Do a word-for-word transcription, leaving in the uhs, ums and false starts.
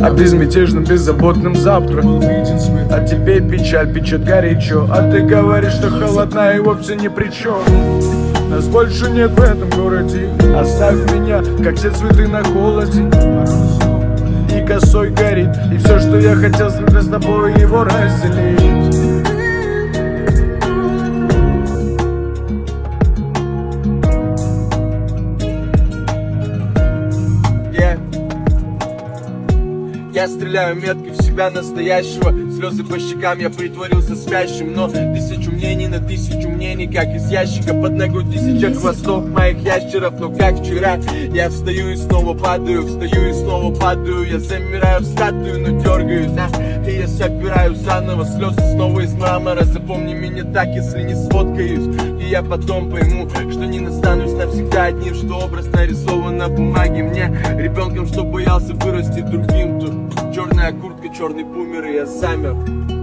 о безмятежном, беззаботном завтра. А тебе печаль печет горячо, а ты говоришь, что холодна и вовсе ни при чем. Нас больше нет в этом городе, оставь меня, как все цветы на холоде. И косой горит, и все, что я хотел, с тобой его разделить. Я стреляю метко в себя настоящего. Слезы по щекам, я притворился спящим. Но тысячу мнений на тысячу мнений, как из ящика. Под ногой тысяча хвостов моих ящеров. Но как вчера, я встаю и снова падаю. Встаю и снова падаю. Я замираю в статую, но дергаюсь, да? И я собираю заново слезы снова из мрамора. Запомни меня так, если не сфоткаюсь. И я потом пойму, что не настанусь навсегда одним, что образ нарисован на бумаге. Мне ребенком, что боялся вырасти другим. Тут черная куртка, черный бумер, и я замер.